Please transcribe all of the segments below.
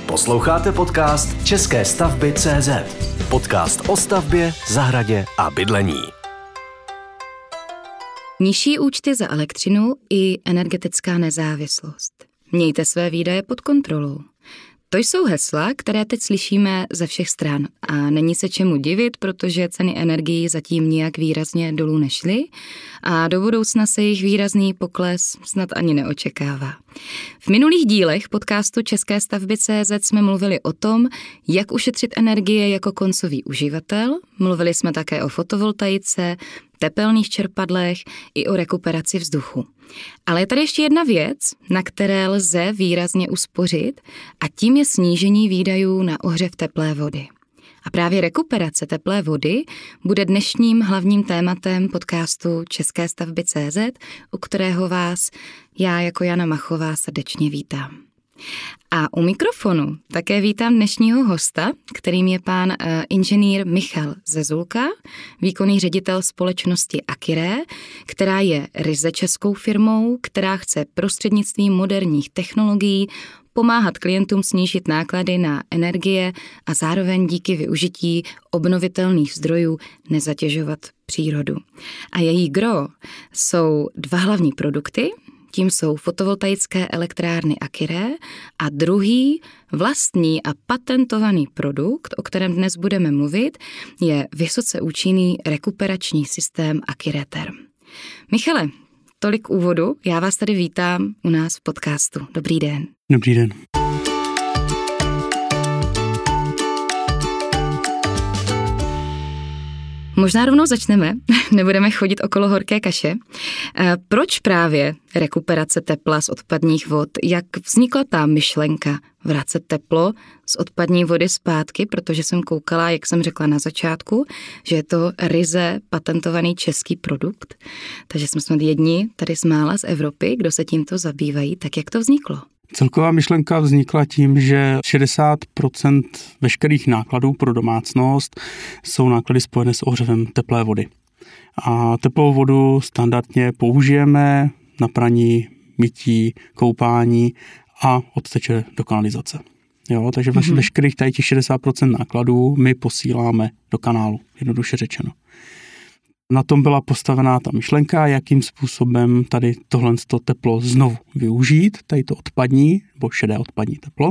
Posloucháte podcast České stavby.cz. Podcast o stavbě, zahradě a bydlení. Nižší účty za elektřinu i energetická nezávislost. Mějte své výdaje pod kontrolou. To jsou hesla, které teď slyšíme ze všech stran a není se čemu divit, protože ceny energií zatím nijak výrazně dolů nešly a do budoucna se jejich výrazný pokles snad ani neočekává. V minulých dílech podcastu České stavby.cz jsme mluvili o tom, jak ušetřit energie jako koncový uživatel, mluvili jsme také o fotovoltaice, tepelných čerpadlech i o rekuperaci vzduchu. Ale je tady ještě jedna věc, na které lze výrazně uspořit a tím je snížení výdajů na ohřev teplé vody. A právě rekuperace teplé vody bude dnešním hlavním tématem podcastu České stavby.cz, u kterého vás já jako Jana Machová srdečně vítám. A u mikrofonu také vítám dnešního hosta, kterým je pán inženýr Michal Zezulka, výkonný ředitel společnosti Akiré, která je ryze českou firmou, která chce prostřednictvím moderních technologií pomáhat klientům snížit náklady na energie a zároveň díky využití obnovitelných zdrojů nezatěžovat přírodu. A její gro jsou dva hlavní produkty. Tím jsou fotovoltaické elektrárny Akiré a druhý vlastní a patentovaný produkt, o kterém dnes budeme mluvit, je vysoce účinný rekuperační systém Akiré Therm. Michale, tolik úvodu, já vás tady vítám u nás v podcastu. Dobrý den. Dobrý den. Možná rovnou začneme, nebudeme chodit okolo horké kaše. Proč právě rekuperace tepla z odpadních vod? Jak vznikla ta myšlenka vracet teplo z odpadní vody zpátky? Protože jsem koukala, jak jsem řekla na začátku, že je to ryze patentovaný český produkt. Takže jsme snad jedni tady z mála z Evropy, kdo se tímto zabývají. Tak jak to vzniklo? Celková myšlenka vznikla tím, že 60% veškerých nákladů pro domácnost jsou náklady spojené s ohřevem teplé vody. A teplou vodu standardně použijeme na praní, mytí, koupání a odteče do kanalizace. Jo, takže veškerých tady těch 60% nákladů my posíláme do kanálu, jednoduše řečeno. Na tom byla postavená ta myšlenka, jakým způsobem tady tohle teplo znovu využít, tady to odpadní, nebo šedé odpadní teplo.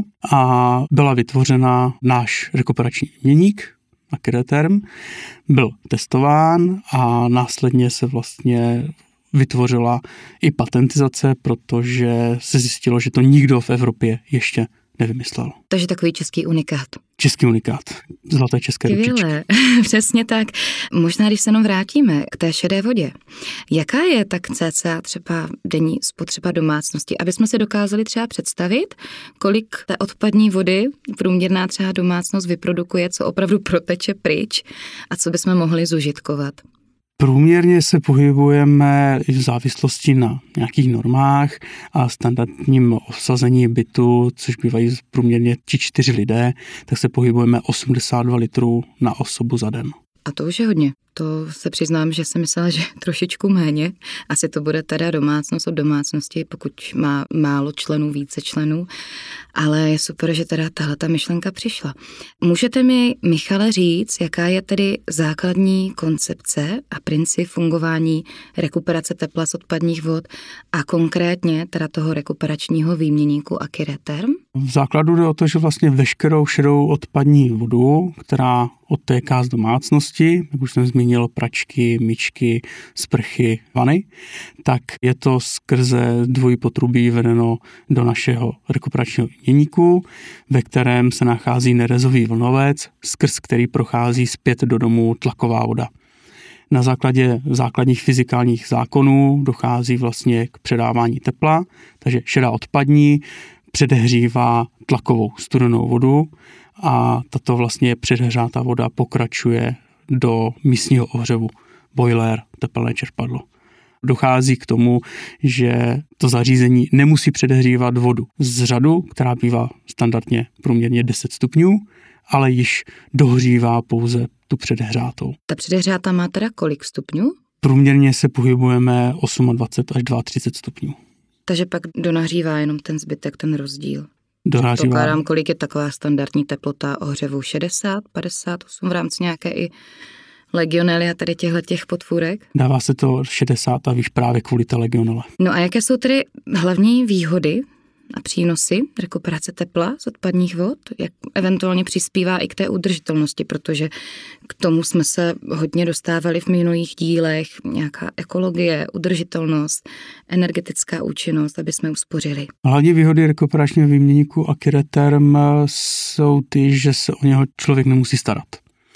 A byla vytvořena náš rekuperační měník, Akiré Therm, byl testován a následně se vlastně vytvořila i patentizace, protože se zjistilo, že to nikdo v Evropě ještě nevymyslel. Takže takový český unikát. Český unikát. Zlaté české ručičky. Přesně tak. Možná, když se jenom vrátíme k té šedé vodě. Jaká je tak cca třeba denní spotřeba domácnosti? Aby jsme si dokázali třeba představit, kolik té odpadní vody průměrná třeba domácnost vyprodukuje, co opravdu proteče pryč a co bychom mohli zužitkovat. Průměrně se pohybujeme i v závislosti na nějakých normách a standardním obsazení bytu, což bývají průměrně 3-4 lidé, tak se pohybujeme 82 litrů na osobu za den. A to už je hodně. To se přiznám, že jsem myslela, že trošičku méně. Asi to bude teda domácnost od domácnosti, pokud má málo členů, více členů. Ale je super, že teda tahleta myšlenka přišla. Můžete mi, Michale, říct, jaká je tedy základní koncepce a princip fungování rekuperace tepla z odpadních vod a konkrétně teda toho rekuperačního výměníku Akiré Therm? V základu jde o to, že vlastně veškerou šedou odpadní vodu, která odtéká z domácnosti, jak už jsem zmínil, pračky, myčky, sprchy, vany, tak je to skrze dvojí potrubí vedeno do našeho rekuperačního výměníku, ve kterém se nachází nerezový vlnovec, skrz který prochází zpět do domu tlaková voda. Na základě základních fyzikálních zákonů dochází vlastně k předávání tepla, takže šedá odpadní předehřívá tlakovou studenou vodu a tato vlastně předehřátá voda pokračuje do místního ohřevu, boiler, tepelné čerpadlo. Dochází k tomu, že to zařízení nemusí předehřívat vodu z řadu, která bývá standardně průměrně 10 stupňů, ale již dohřívá pouze tu předehřátou. Ta předehřátá má teda kolik stupňů? Průměrně se pohybujeme 28 až 32 stupňů. Takže pak donahřívá jenom ten zbytek, ten rozdíl. doráží váha. Pokládám, kolik je taková standardní teplota ohřevu? 60, 58 v rámci nějaké i legionely a tady těch podpůrek? Dává se to 60 a víš právě kvůli té legionele. No a jaké jsou tedy hlavní výhody a přínosy rekuperace tepla z odpadních vod? Jak eventuálně přispívá i k té udržitelnosti, protože k tomu jsme se hodně dostávali v minulých dílech, nějaká ekologie, udržitelnost, energetická účinnost, aby jsme uspořili. Hlavní výhody rekuperačního výměníku Acureterm jsou ty, že se o něho člověk nemusí starat.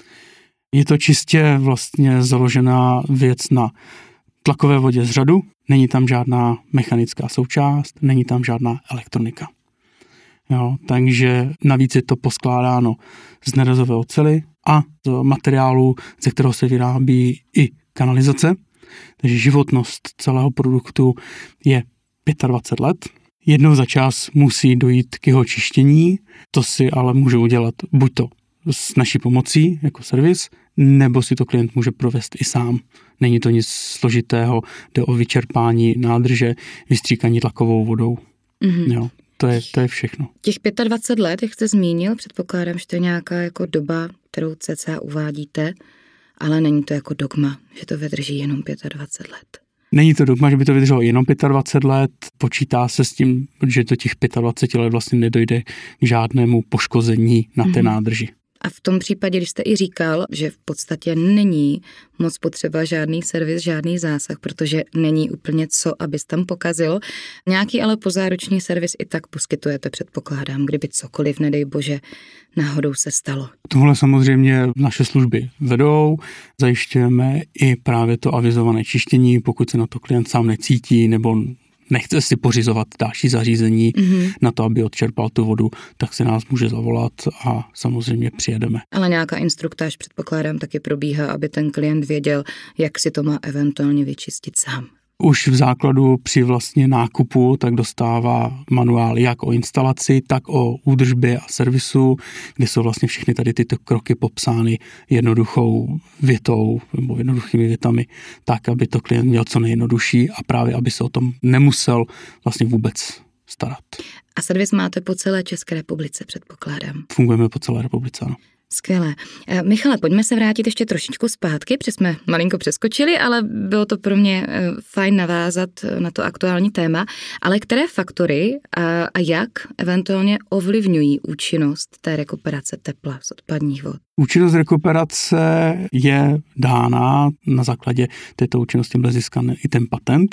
Je to čistě vlastně založená věc na tlakové vodě z řadu, není tam žádná mechanická součást, není tam žádná elektronika. Jo, takže navíc je to poskládáno z nerezové oceli a z materiálu, ze kterého se vyrábí i kanalizace. Takže životnost celého produktu je 25 let. Jednou za čas musí dojít k jeho čištění, to si ale může udělat buď to s naší pomocí jako servis, nebo si to klient může provést i sám. Není to nic složitého, jde o vyčerpání nádrže, vystříkání tlakovou vodou. Mm-hmm. Jo, to je všechno. Těch 25 let, jak jste zmínil, předpokládám, že to je nějaká jako doba, kterou cca uvádíte, ale není to jako dogma, že to vydrží jenom 25 let. Není to dogma, že by to vydrželo jenom 25 let, počítá se s tím, že do těch 25 let vlastně nedojde k žádnému poškození na té nádrži. A v tom případě, když jste i říkal, že v podstatě není moc potřeba žádný servis, žádný zásah, protože není úplně co, abys tam pokazil. Nějaký ale pozáruční servis i tak poskytujete, předpokládám, kdyby cokoliv, nedej bože, náhodou se stalo. Tohle samozřejmě naše služby vedou, zajišťujeme i právě to avizované čištění, pokud se na to klient sám necítí nebo nechce si pořizovat další zařízení na to, aby odčerpal tu vodu, tak se nás může zavolat a samozřejmě přijedeme. Ale nějaká instruktáž, předpokládám, taky probíhá, aby ten klient věděl, jak si to má eventuálně vyčistit sám. Už v základu při vlastně nákupu tak dostává manuál jak o instalaci, tak o údržbě a servisu, kde jsou vlastně všechny tady tyto kroky popsány jednoduchou větou nebo jednoduchými větami, tak, aby to klient měl co nejjednodušší a právě, aby se o tom nemusel vlastně vůbec starat. A servis máte po celé České republice, předpokládám. Fungujeme po celé republice, ano. Skvělé. Michale, pojďme se vrátit ještě trošičku zpátky, protože jsme malinko přeskočili, ale bylo to pro mě fajn navázat na to aktuální téma. Ale které faktory a jak eventuálně ovlivňují účinnost té rekuperace tepla z odpadních vod? Účinnost rekuperace je dána na základě této účinnosti, byl získan i ten patent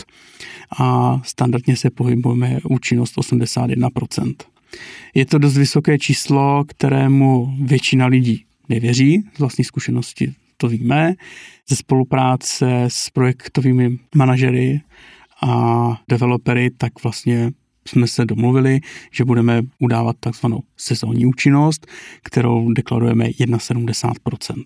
a standardně se pohybujeme účinnost 81%. Je to dost vysoké číslo, kterému většina lidí nevěří, z vlastní zkušenosti to víme. Ze spolupráce s projektovými manažery a developery tak vlastně jsme se domluvili, že budeme udávat takzvanou sezónní účinnost, kterou deklarujeme 71%.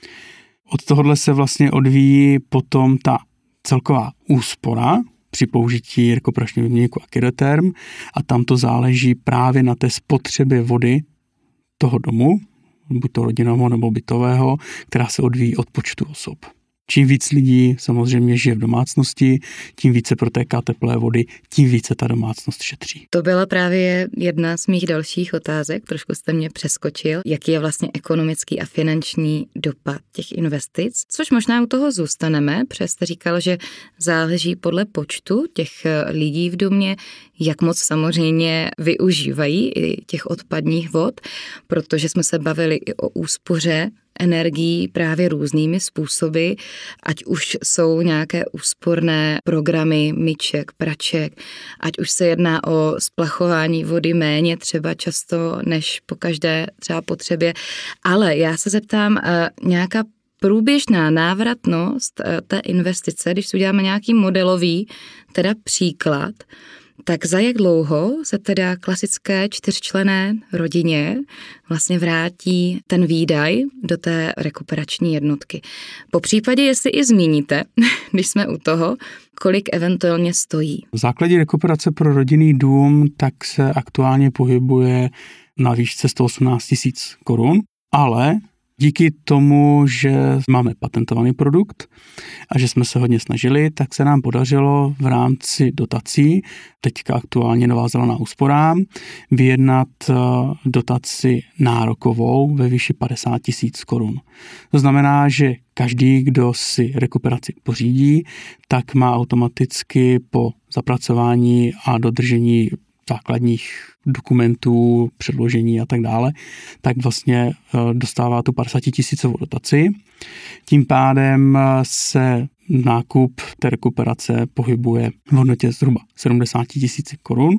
Od tohohle se vlastně odvíjí potom ta celková úspora při použití rekuperačního výměníku Acureterm a tam to záleží právě na té spotřebě vody toho domu, buď to rodinného nebo bytového, která se odvíjí od počtu osob. Čím víc lidí samozřejmě žije v domácnosti, tím více protéká teplé vody, tím více ta domácnost šetří. To byla právě jedna z mých dalších otázek, trošku jste mě přeskočil, jaký je vlastně ekonomický a finanční dopad těch investic, což možná u toho zůstaneme, protože jste říkal, že záleží podle počtu těch lidí v domě, jak moc samozřejmě využívají i těch odpadních vod, protože jsme se bavili i o úspoře energií právě různými způsoby, ať už jsou nějaké úsporné programy myček, praček, ať už se jedná o splachování vody méně třeba často než po každé třeba potřebě. Ale já se zeptám, nějaká průběžná návratnost té investice, když si uděláme nějaký modelový teda příklad, tak za jak dlouho se teda klasické 4členné rodině vlastně vrátí ten výdaj do té rekuperační jednotky? Po případě, jestli i zmíníte, když jsme u toho, kolik eventuálně stojí. V základě rekuperace pro rodinný dům tak se aktuálně pohybuje na výšce 118 000 korun, ale Díky tomu, že máme patentovaný produkt a že jsme se hodně snažili, tak se nám podařilo v rámci dotací, teďka aktuálně Nová zelená úsporám, vyjednat dotaci nárokovou ve výši 50 000 korun. To znamená, že každý, kdo si rekuperaci pořídí, tak má automaticky po zapracování a dodržení základních dokumentů, předložení a tak dále, tak vlastně dostává tu 50 000 dotaci. Tím pádem se nákup té rekuperace pohybuje v hodnotě zhruba 70 000 korun.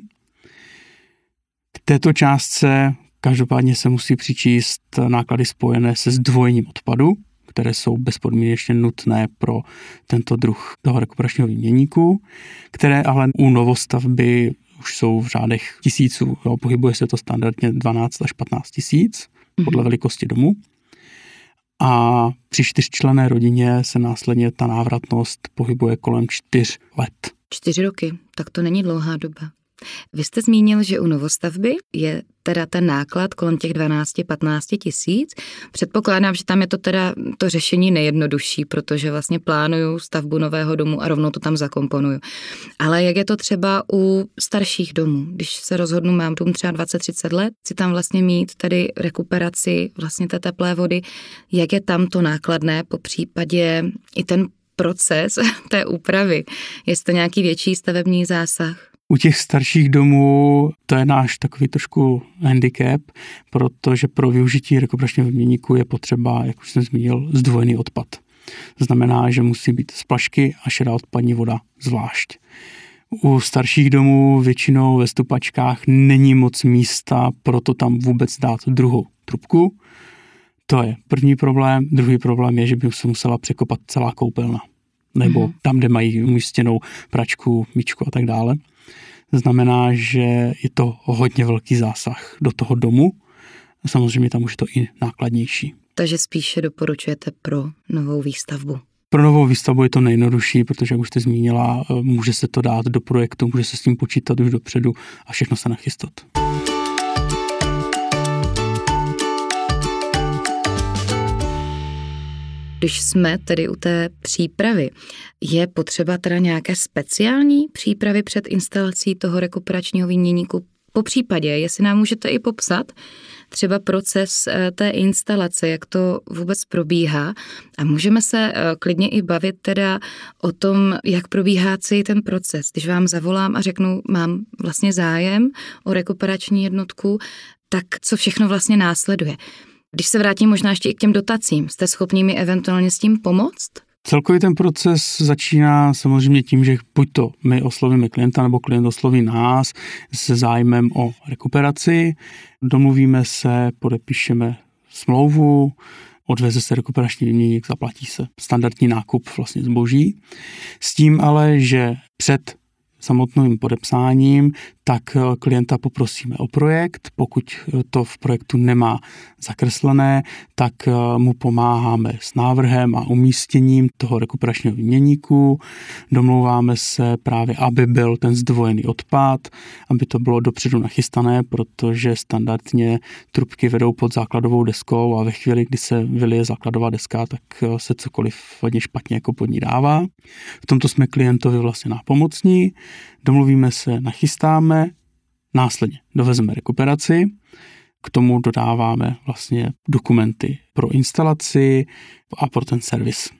K této částce každopádně se musí přičíst náklady spojené se zdvojením odpadu, které jsou bezpodmínečně nutné pro tento druh toho rekuperačního výměníku, které ale u novostavby už jsou v řádech tisíců. Jo, pohybuje se to standardně 12 až 15 tisíc podle velikosti domu. A při 4členné rodině se následně ta návratnost pohybuje kolem 4 let. 4 roky, tak to není dlouhá doba. Vy jste zmínil, že u novostavby je teda ten náklad kolem těch 12-15 tisíc. Předpokládám, že tam je to teda to řešení nejjednodušší, protože vlastně plánuju stavbu nového domu a rovnou to tam zakomponuju. Ale jak je to třeba u starších domů? Když se rozhodnu, mám dům třeba 20-30 let, chci tam vlastně mít tady rekuperaci vlastně té teplé vody, jak je tam to nákladné, po případě i ten proces té úpravy? Je to nějaký větší stavební zásah? U těch starších domů to je náš takový trošku handicap, protože pro využití rekuperačního výměníku je potřeba, jak už jsem zmínil, zdvojený odpad. To znamená, že musí být z plašky a šedá odpadní voda zvlášť. U starších domů většinou ve stupačkách není moc místa, proto tam vůbec dát druhou trubku. To je první problém. Druhý problém je, že by se musela překopat celá koupelna. Nebo tam, kde mají umístěnou pračku, myčku a tak dále. Znamená, že je to hodně velký zásah do toho domu. Samozřejmě tam už je to i nákladnější. Takže spíše doporučujete pro novou výstavbu? Pro novou výstavbu je to nejjednodušší, protože, jak už jste zmínila, může se to dát do projektu, může se s tím počítat už dopředu a všechno se nachystat. Když jsme tedy u té přípravy, je potřeba teda nějaké speciální přípravy před instalací toho rekuperačního výměníku? Po případě, jestli nám můžete i popsat třeba proces té instalace, jak to vůbec probíhá, a můžeme se klidně i bavit teda o tom, jak probíhá celý ten proces. Když vám zavolám a řeknu, mám vlastně zájem o rekuperační jednotku, tak co všechno vlastně následuje? Když se vrátím možná ještě i k těm dotacím, jste schopni mi eventuálně s tím pomoct? Celkový ten proces začíná samozřejmě tím, že buď to my oslovíme klienta, nebo klient osloví nás se zájmem o rekuperaci, domluvíme se, podepíšeme smlouvu, odveze se rekuperační výměník, zaplatí se standardní nákup vlastně zboží. S tím ale, že před samotným podepsáním, tak klienta poprosíme o projekt. Pokud to v projektu nemá zakreslené, tak mu pomáháme s návrhem a umístěním toho rekuperačního výměníku. Domlouváme se právě, aby byl ten zdvojený odpad, aby to bylo dopředu nachystané, protože standardně trubky vedou pod základovou deskou a ve chvíli, kdy se vylije základová deska, tak se cokoliv hodně špatně jako pod ní dává. V tomto jsme klientovi vlastně nápomocní. Domluvíme se, nachystáme, následně dovezeme rekuperaci, k tomu dodáváme vlastně dokumenty pro instalaci a pro ten servis.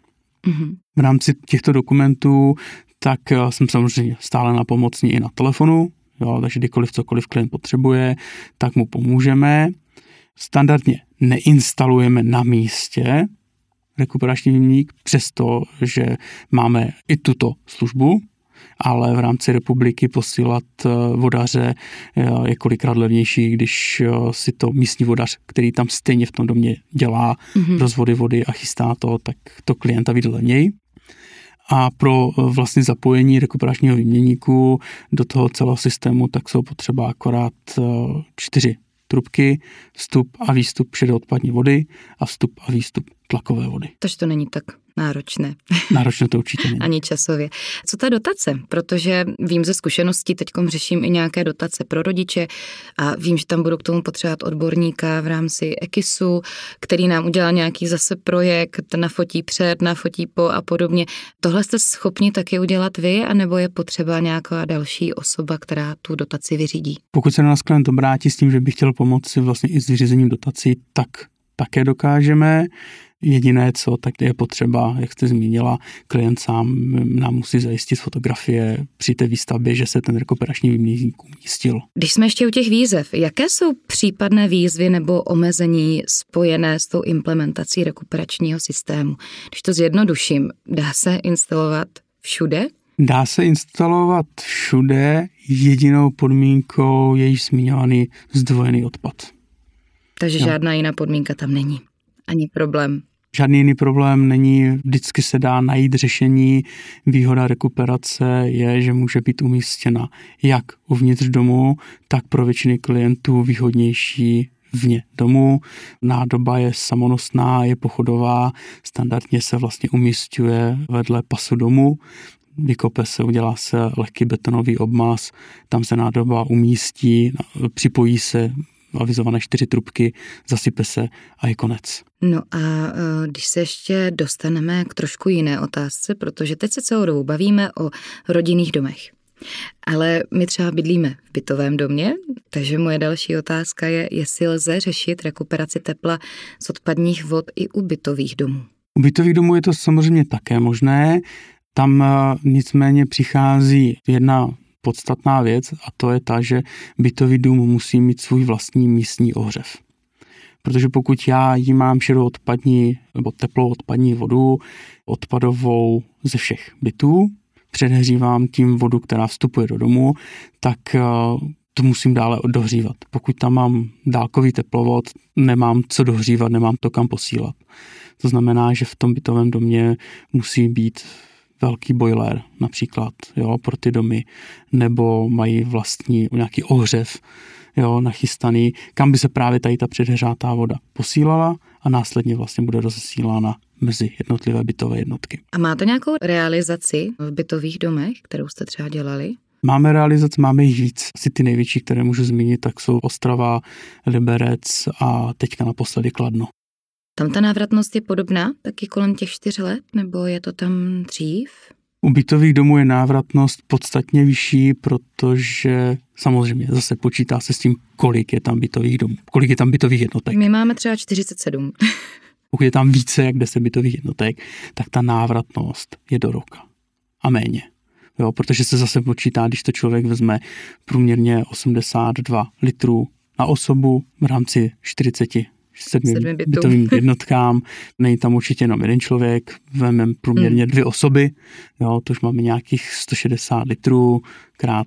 V rámci těchto dokumentů tak jsem samozřejmě stále nápomocní i na telefonu, jo, takže kdykoliv cokoliv klient potřebuje, tak mu pomůžeme. Standardně neinstalujeme na místě rekuperační výměník, přestože máme i tuto službu, ale v rámci republiky posílat vodaře je kolikrát levnější, když si to místní vodař, který tam stejně v tom domě dělá rozvody vody a chystá to, tak to klienta vyjde levněji. A pro vlastně zapojení rekuperačního výměníku do toho celého systému tak jsou potřeba akorát 4 trubky, vstup a výstup šedé odpadní vody a vstup a výstup tlakové vody. Takže to není tak náročné. Náročné to určitě není. Ani časově. Co ta dotace? Protože vím ze zkušeností, teďkom řeším i nějaké dotace pro rodiče a vím, že tam budu k tomu potřebovat odborníka v rámci EKISu, který nám udělá nějaký zase projekt, nafotí před, nafotí po a podobně. Tohle jste schopni taky udělat vy, anebo je potřeba nějaká další osoba, která tu dotaci vyřídí? Pokud se na nás klient obrátí s tím, že by chtěl pomoci vlastně i s vyřízením dotací, tak také dokážeme. Jediné, co tak je potřeba, jak jste zmínila, klient sám nám musí zajistit fotografie při té výstavbě, že se ten rekuperační výměník umístil. Když jsme ještě u těch výzev, jaké jsou případné výzvy nebo omezení spojené s tou implementací rekuperačního systému? Když to zjednoduším, dá se instalovat všude? Dá se instalovat všude, jedinou podmínkou je již zmiňovaný zdvojený odpad. Takže žádná jiná podmínka tam není. Ani problém. Žádný jiný problém není, vždycky se dá najít řešení. Výhoda rekuperace je, že může být umístěna jak uvnitř domu, tak pro většiny klientů výhodnější vně domu. Nádoba je samonosná, je pochodová, standardně se vlastně umísťuje vedle pasu domu. Vykope se, udělá se lehký betonový obmaz, tam se nádoba umístí, připojí se avizované 4 trubky, zasype se a je konec. No a když se ještě dostaneme k trošku jiné otázce, protože teď se celou dobu bavíme o rodinných domech. Ale my třeba bydlíme v bytovém domě, takže moje další otázka je, jestli lze řešit rekuperaci tepla z odpadních vod i u bytových domů. U bytových domů je to samozřejmě také možné. Tam nicméně přichází jedna podstatná věc a to je ta, že bytový dům musí mít svůj vlastní místní ohřev. Protože pokud já jí mám šedou odpadní nebo teplou odpadní vodu, odpadovou ze všech bytů, předhřívám tím vodu, která vstupuje do domu, tak to musím dále dohřívat. Pokud tam mám dálkový teplovod, nemám co dohřívat, nemám to kam posílat. To znamená, že v tom bytovém domě musí být velký boiler například, jo, pro ty domy, nebo mají vlastní nějaký ohřev, jo, nachystaný, kam by se právě tady ta předhřátá voda posílala a následně vlastně bude rozesílána mezi jednotlivé bytové jednotky. A máte nějakou realizaci v bytových domech, kterou jste třeba dělali? Máme realizace, máme jich víc. Asi ty největší, které můžu zmínit, tak jsou Ostrava, Liberec a teďka naposledy Kladno. Tam ta návratnost je podobná, taky kolem těch 4 let, nebo je to tam dřív? U bytových domů je návratnost podstatně vyšší, protože samozřejmě zase počítá se s tím, kolik je tam bytových domů, kolik je tam bytových jednotek. My máme třeba 47. Pokud je tam více jak 10 bytových jednotek, tak ta návratnost je do roka a méně. Jo, protože se zase počítá, když to člověk vezme průměrně 82 litrů na osobu v rámci 47 bytovým jednotkám. Není tam určitě jenom jeden člověk, vezmeme průměrně 2 osoby, jo, to už máme nějakých 160 litrů krát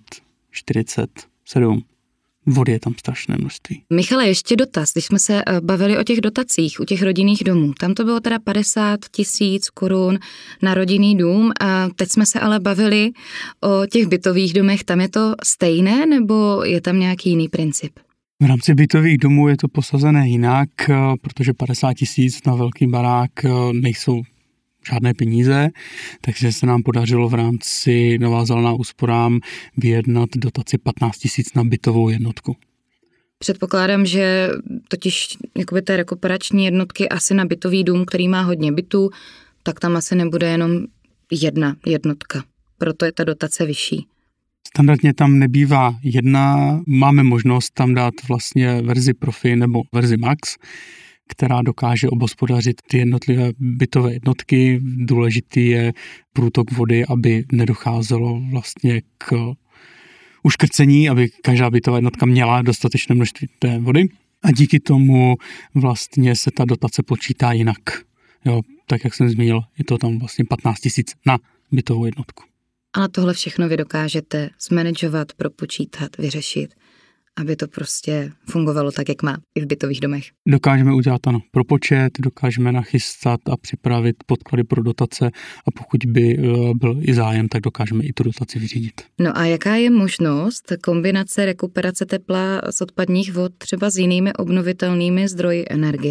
47. Vody je tam strašné množství. Michale, ještě dotaz, když jsme se bavili o těch dotacích u těch rodinných domů, tam to bylo teda 50 000 korun na rodinný dům a teď jsme se ale bavili o těch bytových domech, tam je to stejné nebo je tam nějaký jiný princip? V rámci bytových domů je to posazené jinak, protože 50 000 na velký barák nejsou žádné peníze, takže se nám podařilo v rámci Nová zelená úsporám vyjednat dotaci 15 000 na bytovou jednotku. Předpokládám, že totiž jakoby té rekuperační jednotky asi na bytový dům, který má hodně bytů, tak tam asi nebude jenom jedna jednotka. Proto je ta dotace vyšší. Standardně tam nebývá jedna, máme možnost tam dát vlastně verzi Profi nebo verzi Max, která dokáže obhospodařit ty jednotlivé bytové jednotky. Důležitý je průtok vody, aby nedocházelo vlastně k uškrcení, aby každá bytová jednotka měla dostatečné množství té vody. A díky tomu vlastně se ta dotace počítá jinak. Jo, tak jak jsem zmínil, je to tam vlastně 15 000 na bytovou jednotku. Ale tohle všechno vy dokážete zmanagovat, propočítat, vyřešit, aby to prostě fungovalo tak, jak má i v bytových domech. Dokážeme udělat propočet, dokážeme nachystat a připravit podklady pro dotace a pokud by byl i zájem, tak dokážeme i tu dotaci vyřídit. No a jaká je možnost kombinace rekuperace tepla z odpadních vod třeba s jinými obnovitelnými zdroji energie?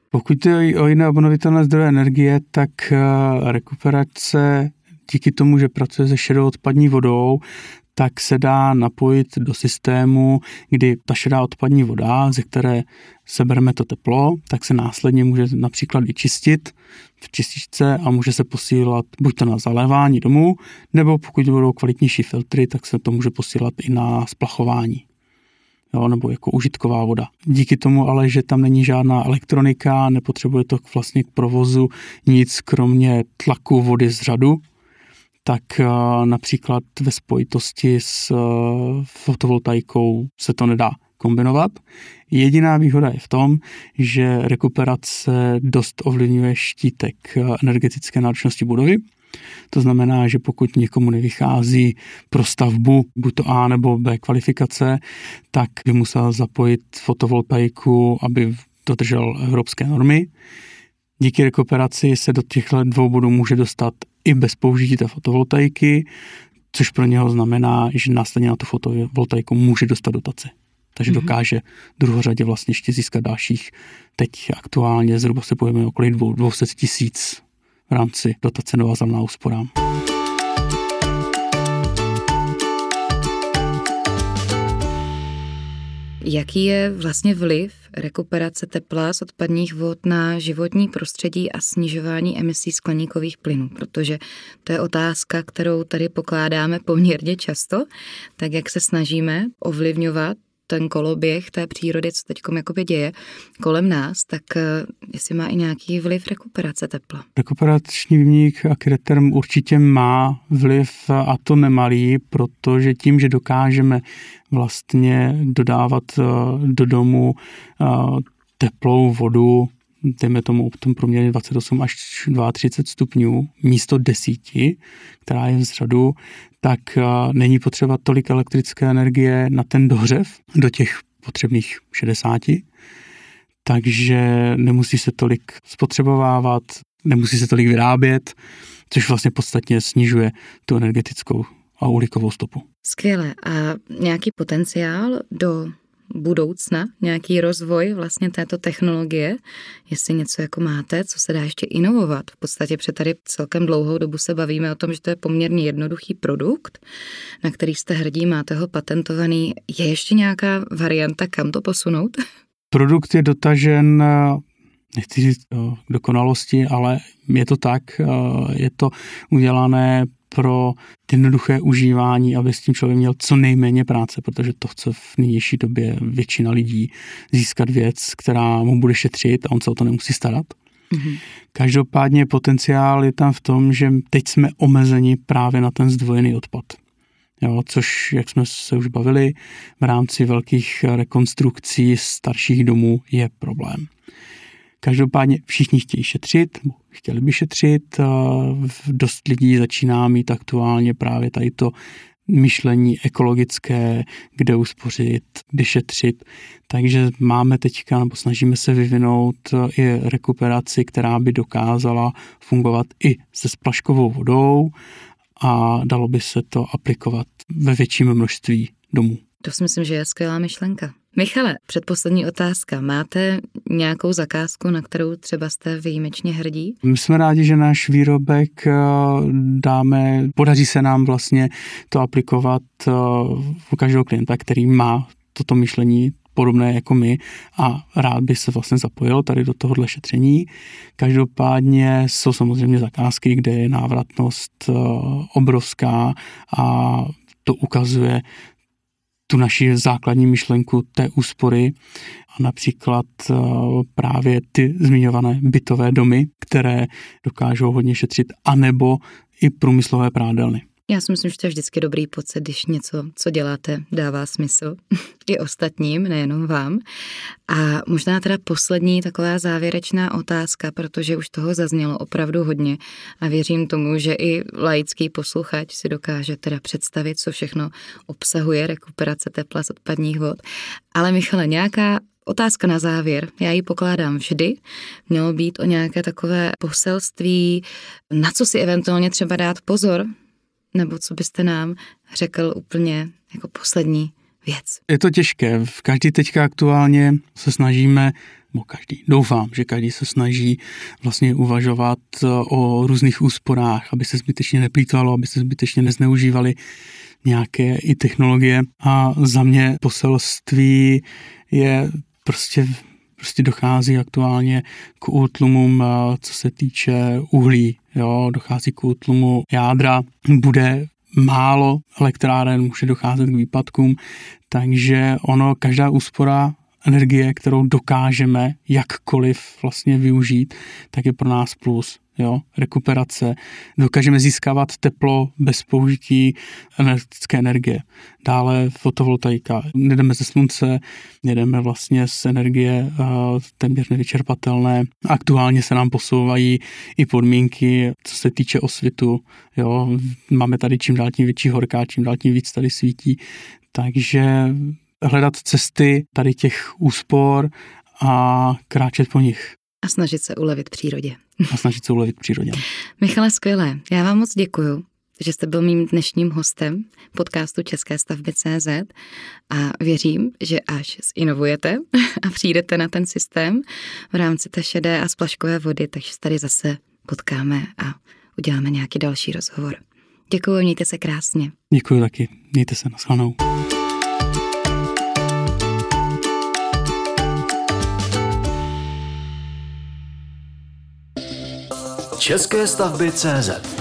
Pokud je o jiné obnovitelné zdroje energie, tak rekuperace díky tomu, že pracuje se šedou odpadní vodou, tak se dá napojit do systému, kdy ta šedá odpadní voda, ze které sebereme to teplo, tak se následně může například vyčistit v čističce a může se posílat buď to na zalévání domů, nebo pokud budou kvalitnější filtry, tak se to může posílat i na splachování. Jo, nebo jako užitková voda. Díky tomu ale, že tam není žádná elektronika, nepotřebuje to vlastně k provozu nic kromě tlaku vody z řadu, tak například ve spojitosti s fotovoltaikou se to nedá kombinovat. Jediná výhoda je v tom, že rekuperace dost ovlivňuje štítek energetické náročnosti budovy. To znamená, že pokud někomu nevychází pro stavbu, buď to A nebo B kvalifikace, tak by musel zapojit fotovoltaiku, aby dodržel evropské normy. Díky rekuperaci se do těchto dvou bodů může dostat i bez použití té fotovoltaiky, což pro něho znamená, že následně na tu fotovoltaiku může dostat dotace. Takže dokáže druhořadě vlastně ještě získat dalších, teď aktuálně zhruba se pohybujeme okolo 200 000 v rámci dotace Navázalná úsporám. Jaký je vlastně vliv rekuperace tepla z odpadních vod na životní prostředí a snižování emisí skleníkových plynů? Protože to je otázka, kterou tady pokládáme poměrně často, tak jak se snažíme ovlivňovat ten koloběh té přírody, co teďkom jakoby děje kolem nás, tak jestli má i nějaký vliv rekuperace tepla. Rekuperační výměník Akryterm určitě má vliv, a to nemalý, protože tím, že dokážeme vlastně dodávat do domu teplou vodu, dejme tomu v tom průměrně 28 až 32 stupňů místo 10, která je z řadu, tak není potřeba tolik elektrické energie na ten dohřev do těch potřebných 60, takže nemusí se tolik spotřebovávat, nemusí se tolik vyrábět, což vlastně podstatně snižuje tu energetickou a uhlíkovou stopu. Skvěle. A nějaký potenciál do budoucna, nějaký rozvoj vlastně této technologie, jestli něco jako máte, co se dá ještě inovovat. V podstatě před tady celkem dlouhou dobu se bavíme o tom, že to je poměrně jednoduchý produkt, na který jste hrdí, máte ho patentovaný. Je ještě nějaká varianta, kam to posunout? Produkt je dotažen, nechci říct k dokonalosti, ale je to tak, je to udělané pro jednoduché užívání, aby s tím člověk měl co nejméně práce, protože to chce v nynější době většina lidí získat věc, která mu bude šetřit a on se o to nemusí starat. Každopádně potenciál je tam v tom, že teď jsme omezeni právě na ten zdvojený odpad. Jo, což, jak jsme se už bavili, v rámci velkých rekonstrukcí starších domů je problém. Každopádně všichni chtějí šetřit, chtěli by šetřit, dost lidí začíná mít aktuálně právě tady to myšlení ekologické, kde uspořit, kde šetřit. Takže máme teďka, nebo snažíme se vyvinout i rekuperaci, která by dokázala fungovat i se splaškovou vodou a dalo by se to aplikovat ve větším množství domů. To si myslím, že je skvělá myšlenka. Michale, předposlední otázka. Máte nějakou zakázku, na kterou třeba jste výjimečně hrdí? My jsme rádi, že náš výrobek podaří se nám vlastně to aplikovat u každého klienta, který má toto myšlení podobné jako my a rád by se vlastně zapojil tady do tohohle šetření. Každopádně jsou samozřejmě zakázky, kde je návratnost obrovská a to ukazuje tu naši základní myšlenku té úspory a například právě ty zmiňované bytové domy, které dokážou hodně šetřit, anebo i průmyslové prádelny. Já si myslím, že to je vždycky dobrý pocit, když něco, co děláte, dává smysl i ostatním, nejenom vám. A možná teda poslední taková závěrečná otázka, protože už toho zaznělo opravdu hodně a věřím tomu, že i laický posluchač si dokáže teda představit, co všechno obsahuje rekuperace tepla z odpadních vod. Ale Michale, nějaká otázka na závěr, já ji pokládám vždy, mělo být o nějaké takové poselství, na co si eventuálně třeba dát pozor, nebo co byste nám řekl úplně jako poslední věc. Je to těžké. Každý teďka aktuálně se snažíme, doufám, že každý se snaží vlastně uvažovat o různých úsporách, aby se zbytečně neplýtvalo, aby se zbytečně nezneužívaly nějaké i technologie. A za mě poselství je prostě dochází aktuálně k útlumům, co se týče uhlí. Jo, dochází k útlumu jádra, bude málo elektráren, může docházet k výpadkům, takže každá úspora energie, kterou dokážeme jakkoliv vlastně využít, tak je pro nás plus. Jo, rekuperace, dokážeme získávat teplo bez použití energetické energie. Dále fotovoltaika, jedeme ze slunce, jedeme vlastně z energie téměř nevyčerpatelné. Aktuálně se nám posouvají i podmínky, co se týče osvitu. Jo, máme tady čím dál tím větší horka, čím dál tím víc tady svítí. Takže hledat cesty tady těch úspor a kráčet po nich. A snažit se ulevit přírodě. Michale, skvělé. Já vám moc děkuju, že jste byl mým dnešním hostem podcastu České stavby.cz a věřím, že až zinovujete a přijdete na ten systém v rámci té šedé a splaškové vody, takže se tady zase potkáme a uděláme nějaký další rozhovor. Děkuju, mějte se krásně. Děkuju taky, mějte se, nashledanou. České stavby.cz